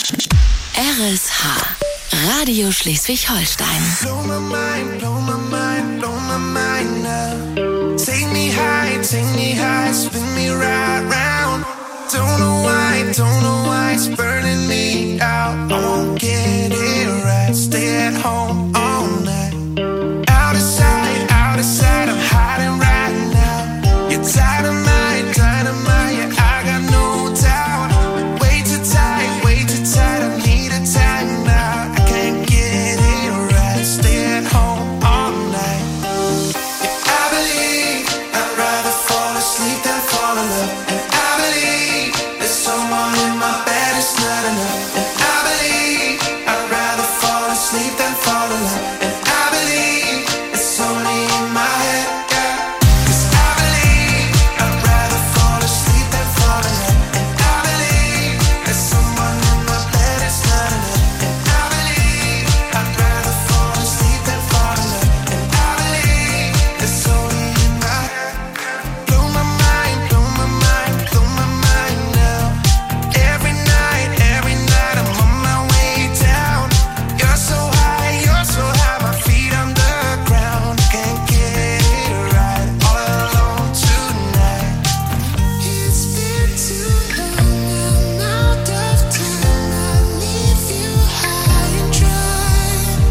R S H, Radio Schleswig-Holstein. Blow my mind, blow my mind, blow my mind now. Take me high, take me high, spin me right round. Don't know why, don't know why it's burning me out. I won't get it right, stay at home all night. Out of sight, out of sight, I'm hiding right now. You're dynamite, dynamite, yeah, I got no doubt. Way too tight, way too tight, I need a time now. I can't get it right, stay at home all night. Yeah, I believe I'd rather fall asleep than fall in love. And I believe there's someone in my bed, it's not enough. And I believe I'd rather fall asleep than fall in love. And I believe it's only in my head, yeah. 'Cause I believe I'd rather fall asleep than fall in love. And I believe there's someone in my bed, it's not enough. And I believe I'd rather fall asleep than fall in love. And I believe it's only in my head. Blow my mind, blow my mind, blow my mind now. Every night, every night I'm on my way down. You're so high, you're so high, my feet on the ground. Can't get it right, all alone tonight. It's been too long, I'm out of time. I leave you high and dry.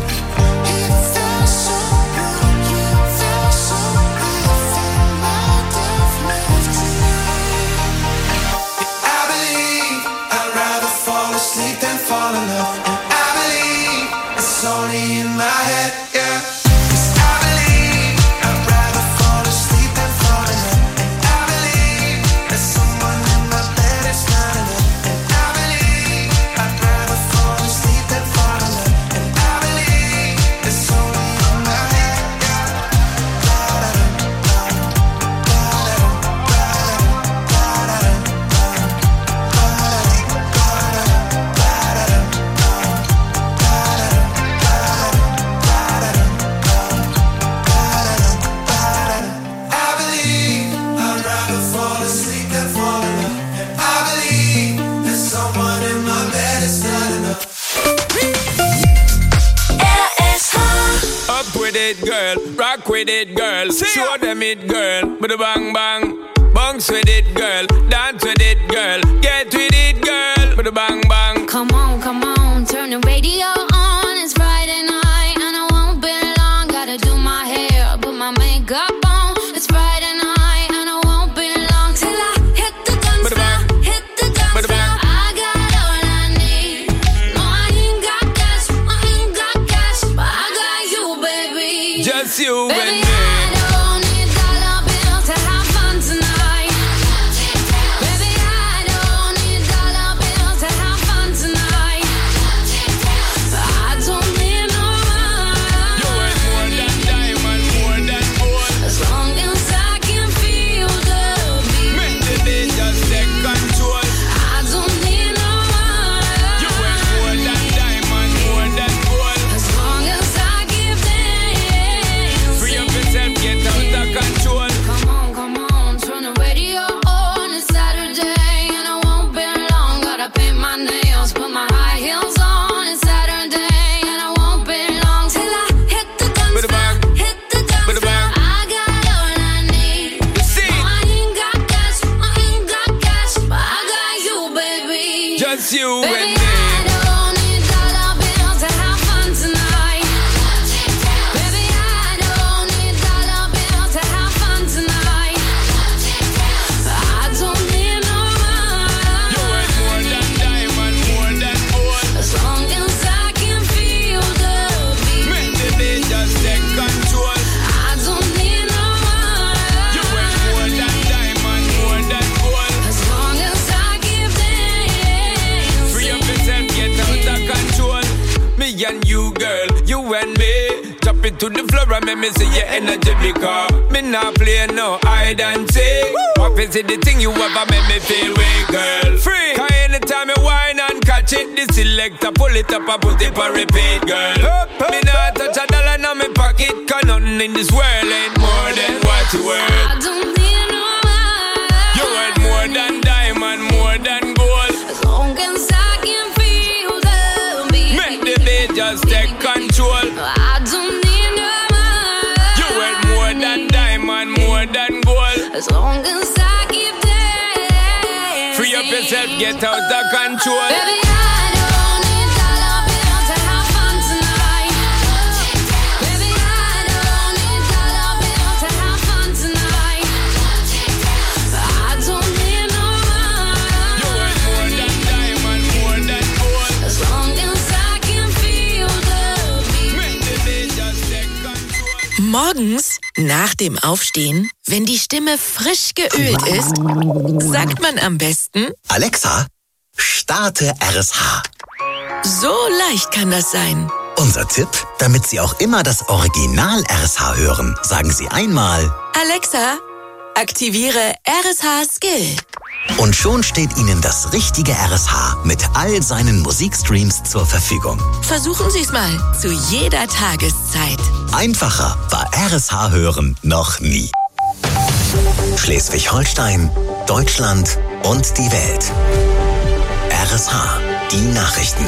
It felt so good, you felt so good. Fell out of love tonight. Yeah, I believe I'd rather fall asleep than fall in love. And I believe it's only in my head, yeah. 'Cause I believe I'd rather fall asleep than fall in love. And I believe there's someone in my bed, it's not enough. And I believe I'd rather fall asleep than fall in love. And I believe it's only in my head, yeah. I believe I'd rather fall asleep than fall in love. And I believe there's someone in my bed, it's not enough. R S H. Up with it, girl. Rock with it, girl. Show them it, girl. With a bang bang. Bounce with it, girl. Dance with it, girl. Get with it, girl. With a bang bang. Come on, come on, turn the radio on. It's Friday night and I won't be long. Gotta do my hair, put my makeup on. It's Friday night and I won't be long till I hit the dance floor, hit the dance floor. I got all I need. No, I ain't got cash, I ain't got cash, but I got you, baby. Just you Baby, and me. I don't need dollar bills to have fun tonight. Baby, I don't need dollar bills to have fun tonight. I don't need no money. You ain't more than diamond, more than gold. As long as I can feel the Make beat. the beat just take control. I don't need no money. You ain't more than diamond, more than gold. As long as I give them Free up yourself, get it to the floor and make me see your energy because me not play no hide and seek. What is it the thing you ever make me feel weak, girl? Free. Cause anytime you whine and catch it, the selector pull it up and put it for repeat, girl. Up, up, me not touch a dollar in my pocket, cause nothing in this world ain't more than what you worth. I don't need no money. You worth more than diamond, more than gold. As long as I can feel the beat. Make the beat just take control. I don't need no money. You worth more than diamond, more than gold. As long as I keep dancing. Free up yourself, get out of control. Baby, I don't need dollar bills to have fun tonight. Baby, I don't need dollar bills to have fun tonight. I don't need no money. You worth more than diamond, more than gold. As long as I can feel the beat. Make the beat just take control. Morgens nach dem Aufstehen, wenn die Stimme frisch geölt ist, sagt man am besten: Alexa, starte R S H. So leicht kann das sein. Unser Tipp, damit Sie auch immer das Original R S H hören, sagen Sie einmal Alexa, aktiviere R S H Skill. und schon steht Ihnen das richtige R S H mit all seinen Musikstreams zur Verfügung. Versuchen Sie es mal zu jeder Tageszeit. Einfacher war R S H hören noch nie. Schleswig-Holstein, Deutschland und die Welt. R S H, die Nachrichten.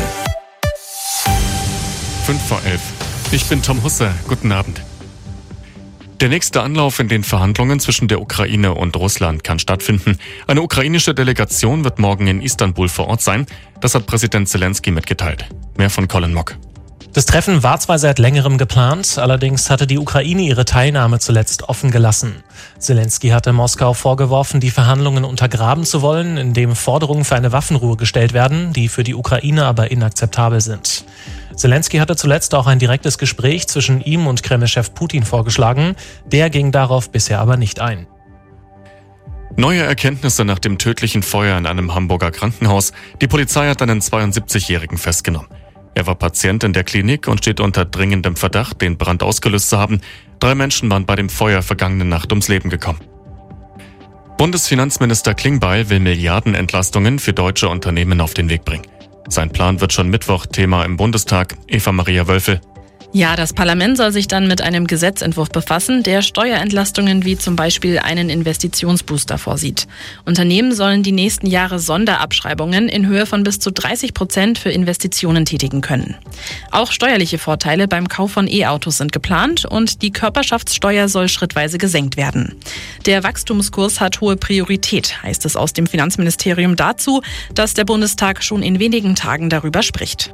fünf vor elf. Ich bin Tom Husse. Guten Abend. Der nächste Anlauf in den Verhandlungen zwischen der Ukraine und Russland kann stattfinden. Eine ukrainische Delegation wird morgen in Istanbul vor Ort sein. Das hat Präsident Zelensky mitgeteilt. Mehr von Colin Mock. Das Treffen war zwar seit längerem geplant, allerdings hatte die Ukraine ihre Teilnahme zuletzt offen gelassen. Zelensky hatte Moskau vorgeworfen, die Verhandlungen untergraben zu wollen, indem Forderungen für eine Waffenruhe gestellt werden, die für die Ukraine aber inakzeptabel sind. Zelensky hatte zuletzt auch ein direktes Gespräch zwischen ihm und Kreml-Chef Putin vorgeschlagen. Der ging darauf bisher aber nicht ein. Neue Erkenntnisse nach dem tödlichen Feuer in einem Hamburger Krankenhaus. Die Polizei hat einen zweiundsiebzigjährigen festgenommen. Er war Patient in der Klinik und steht unter dringendem Verdacht, den Brand ausgelöst zu haben. Drei Menschen waren bei dem Feuer vergangene Nacht ums Leben gekommen. Bundesfinanzminister Klingbeil will Milliardenentlastungen für deutsche Unternehmen auf den Weg bringen. Sein Plan wird schon Mittwoch Thema im Bundestag. Eva-Maria Wölfel. Ja, das Parlament soll sich dann mit einem Gesetzentwurf befassen, der Steuerentlastungen wie zum Beispiel einen Investitionsbooster vorsieht. Unternehmen sollen die nächsten Jahre Sonderabschreibungen in Höhe von bis zu dreißig Prozent für Investitionen tätigen können. Auch steuerliche Vorteile beim Kauf von E-Autos sind geplant und die Körperschaftssteuer soll schrittweise gesenkt werden. Der Wachstumskurs hat hohe Priorität, heißt es aus dem Finanzministerium dazu, dass der Bundestag schon in wenigen Tagen darüber spricht.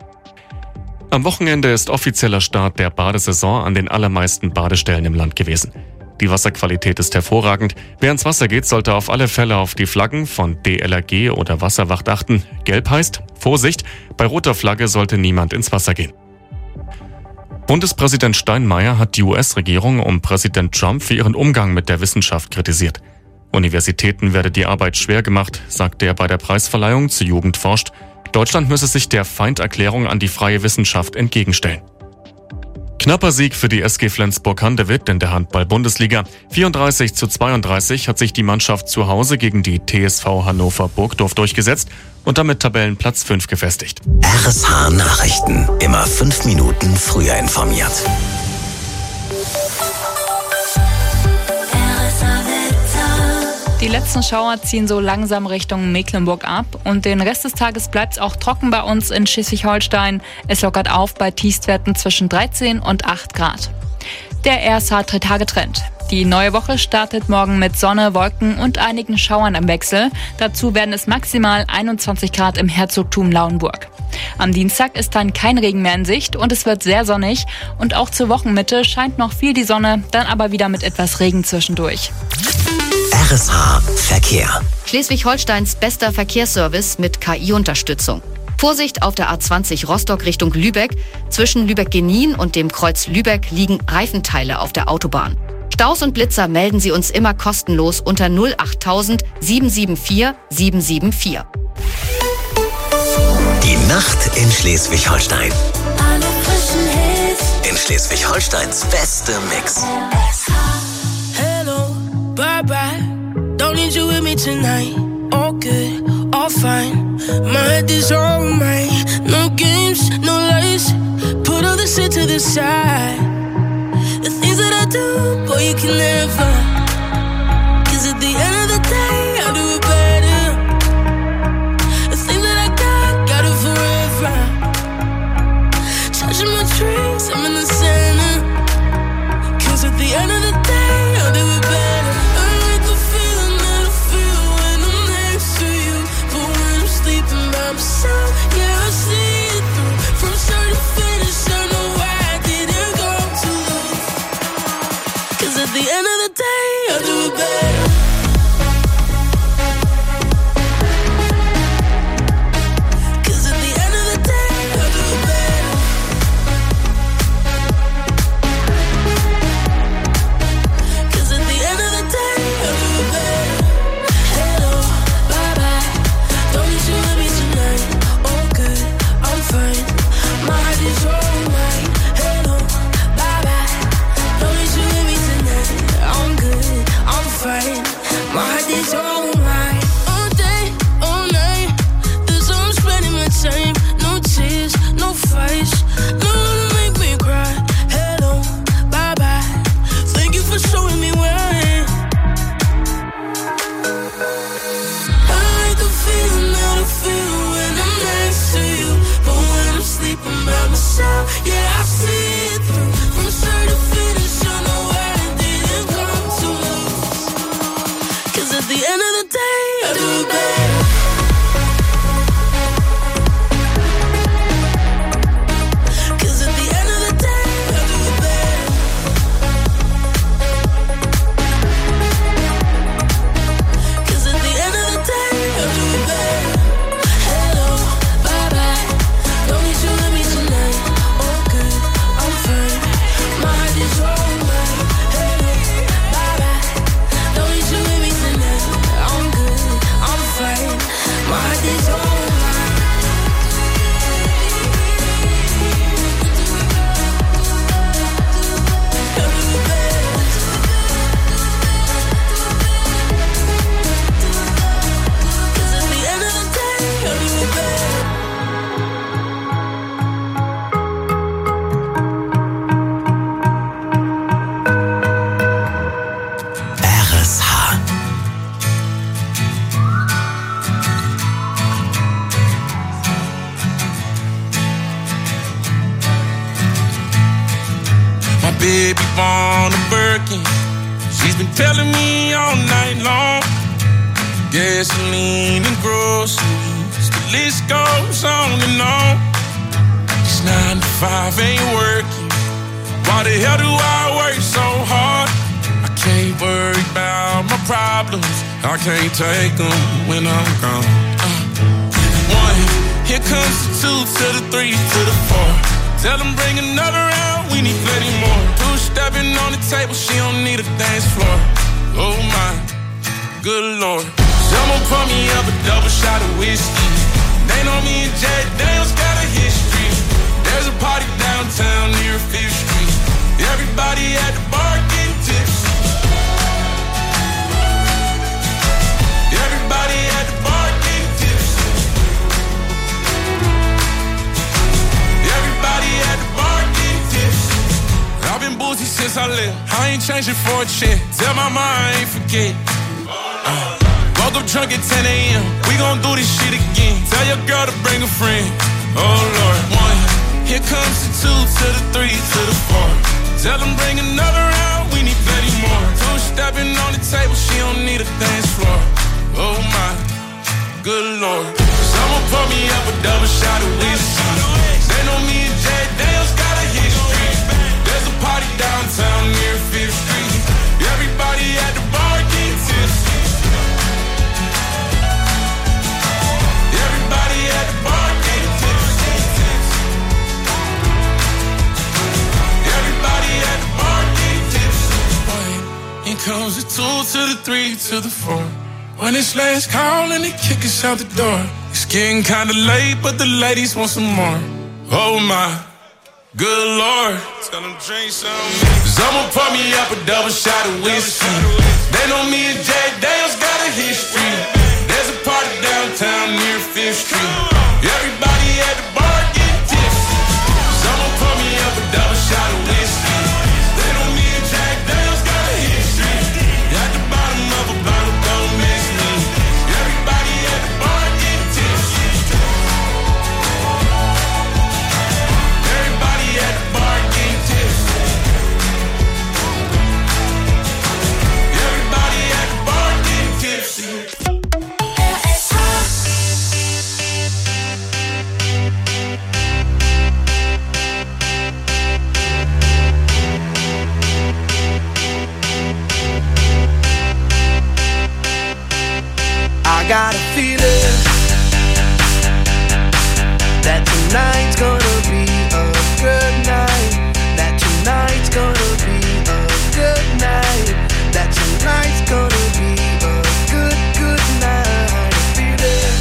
Am Wochenende ist offizieller Start der Badesaison an den allermeisten Badestellen im Land gewesen. Die Wasserqualität ist hervorragend. Wer ins Wasser geht, sollte auf alle Fälle auf die Flaggen von D L R G oder Wasserwacht achten. Gelb heißt Vorsicht, bei roter Flagge sollte niemand ins Wasser gehen. Bundespräsident Steinmeier hat die U S-Regierung um Präsident Trump für ihren Umgang mit der Wissenschaft kritisiert. Universitäten werde die Arbeit schwer gemacht, sagte er bei der Preisverleihung zu Jugend forscht. Deutschland müsse sich der Feinderklärung an die freie Wissenschaft entgegenstellen. Knapper Sieg für die S G Flensburg-Handewitt in der Handball-Bundesliga. vierunddreißig zu zweiunddreißig hat sich die Mannschaft zu Hause gegen die T S V Hannover Burgdorf durchgesetzt und damit Tabellenplatz fünf gefestigt. R S H Nachrichten. Immer fünf Minuten früher informiert. Die letzten Schauer ziehen so langsam Richtung Mecklenburg ab und den Rest des Tages bleibt es auch trocken bei uns in Schleswig-Holstein. Es lockert auf bei Tiefstwerten zwischen dreizehn und acht Grad. Der R S H-Drei-Tage-Trend. Die neue Woche startet morgen mit Sonne, Wolken und einigen Schauern im Wechsel. Dazu werden es maximal einundzwanzig Grad im Herzogtum Lauenburg. Am Dienstag ist dann kein Regen mehr in Sicht und es wird sehr sonnig. Und auch zur Wochenmitte scheint noch viel die Sonne, dann aber wieder mit etwas Regen zwischendurch. R S H Verkehr. Schleswig-Holsteins bester Verkehrsservice mit K I-Unterstützung. Vorsicht auf der A zwanzig Rostock Richtung Lübeck. Zwischen Lübeck-Genin und dem Kreuz Lübeck liegen Reifenteile auf der Autobahn. Staus und Blitzer melden Sie uns immer kostenlos unter null achttausend sieben sieben vier sieben sieben vier. Die Nacht in Schleswig-Holstein. Alle frischen Hits. in Schleswig-Holsteins beste Mix. Hello, bye bye. Don't need you with me tonight. All good, all fine. My head is on mine. No games, no lies. Put all the shit to the side. The things that I do, boy, you can never. Cause at the end of the day, I'll do it better. The thing that I got, got it forever. Charging my drinks, I'm in the center. Cause at the end of the day, I'll do it better. I like the feeling that I feel when I'm next to you. But when I'm sleeping by myself, yeah, I see it through. From start to finish, I know why I didn't go to lose. Cause at the end of the day, I'll do it better. Cause at the end of the day, I'll do it better. Cause at the end of the day, I'll do it better. Hello, bye bye. Don't need you with me tonight. All good, I'm fine. My heart is all mine. Hello, bye bye. Don't need you with me tonight. I'm good, I'm fine. My heart is all mine. All day, all night. That's how I'm spending my time. No tears, no fights. No one to make me cry. Hello, bye bye. Thank you for showing me why. I like the feeling that I feel when I'm next to you. But when I'm sleeping by myself, yeah, I see it through. From start to finish, I know why I didn't come to lose. Cause at the end of the day, I'll do it better. Cause at the end of the day, I'll do it better. Cause at the end of the day, I'll do it better. Hello, bye bye. Don't need you with me tonight. All good, I'm fine. My heart is all mine. Hello, bye bye. Don't need you with me tonight. I'm good, I'm fine. My heart is all mine. I'll do it better. Cause at the end of the day, I'll do it better. R S H. My baby born a Birkin. She's been telling me all night long. Gasoline and groceries, the list goes on and on. It's nine to five, ain't working. Why the hell do I work so hard? I can't worry about my problems. I can't take them when I'm gone. Uh, one, here comes the two to the three to the four. Tell them bring another round, we need plenty more. Two stepping on the table, she don't need a dance floor. Oh my, good lord. Someone pour me up a double shot of whiskey. They know me and Jack Daniels got a history. There's a party downtown near Fifth Street. Everybody at the bar getting tipsy. Everybody at the bar getting tipsy. Everybody at the bar getting tipsy. I've been boozy since I left. I ain't changing for a check. Tell my mom I ain't forget. Uh, woke up drunk at ten a.m. We gon' do this shit again. Tell your girl to bring a friend. Oh Lord. One, here comes the two to the three to the four. Tell them bring another round, we need plenty more. Two stepping on the table, she don't need a dance floor. Oh my, good lord. Someone pour me up a double shot of whiskey. They know me and Jack Daniels got a history. There's a party downtown near Fifth Street. Everybody at the bar getting tipsy. Everybody at the bar getting tipsy. Everybody at the bar getting tipsy. Here comes the two to the three to the four. When it's last call and they kick us out the door. It's getting kinda late, but the ladies want some more. Oh my, Good Lord, tell them drink something. Someone pour me up a double shot of whiskey. They know me and Jack Daniels got a history. There's a party downtown near Fifth Street. Everybody at the bar get tipsy. Someone pour me up a double shot of whiskey. They know me and Jack Daniels got a history. At the bottom of a bottle, don't miss me. Everybody at the bar get tipsy. Everybody at the bar get tipsy. Everybody at the bar get tipsy. I got a feeling that tonight's gonna be a good night. That tonight's gonna be a good night. That tonight's gonna be a good, good night. A feeling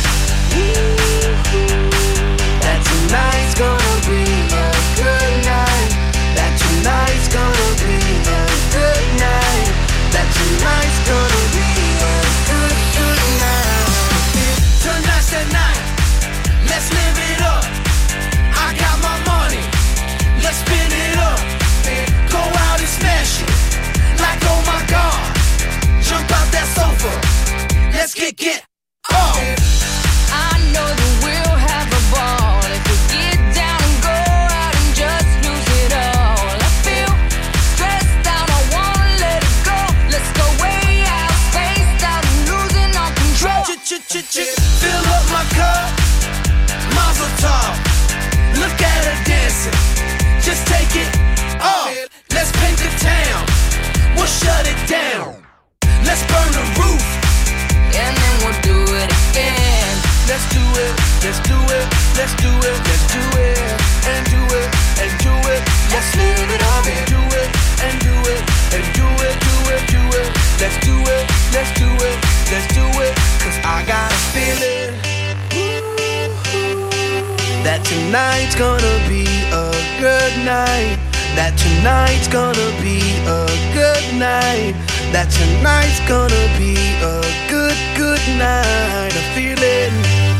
that tonight's gonna be a good night. That tonight's gonna be a good night. That tonight's gonna be a good, good night. Tonight's the night, let's live it up. I got my money, let's spin it up. Go out and smash it, like oh my God. Jump out that sofa, let's get, get up. I know that we'll have a ball if we get down and go out and just lose it all. I feel stressed out, I wanna let it go. Let's go way out, spaced out and losing all control. Fill up my cup, Mazel tov. Look at her dancing, just take it off. Let's paint the town, we'll shut it down. Let's burn the roof, and then we'll do it again. Let's do it, let's do it, let's do it, let's do it, and do it, and do it. Let's live it up and do it, and do it, and do it, do it, do it. Let's do it, let's do it, let's do it. Cause I got a feeling that tonight's gonna be a good night. That tonight's gonna be a good night. That tonight's gonna be a good, good night. A feeling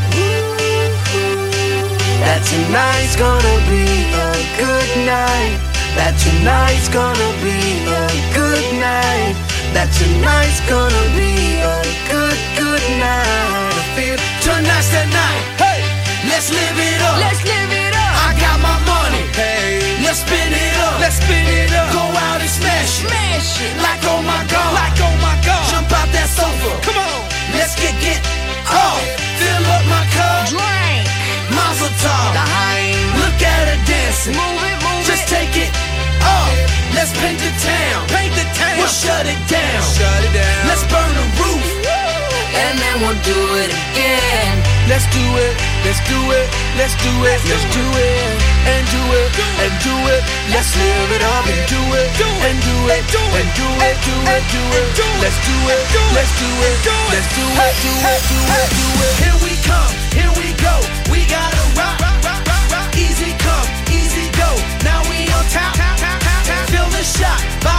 that tonight's gonna be a good night. That tonight's gonna be a good night. That tonight's gonna be a good, good night. I feel tonight's the night. Hey, let's live it up. Let's live it up. I got my money. Hey, let's spin it up. Let's spin it up. Go out and smash it. Smash it. Like oh my God. Like oh my God. Jump out that sofa. Come on. Let's get get off. Fill up my cup. Drink. Mazel tov. Look at her dancing. Move it, move Just it. take it off. Let's paint the town. Paint the town. We'll shut it down. Shut it down. Let's burn the roof. And then we'll do it again. Let's do it, let's do it, let's do it, let's do it, and do it, and do it. Let's live it up and do it, and do it, and do it, do it, do it. Let's do it, let's do it, let's do it, do it, do it, do it. Here we come, here we go. We gotta rock, rock, rock, rock. Easy come, easy go. Now we on top, feel the shot.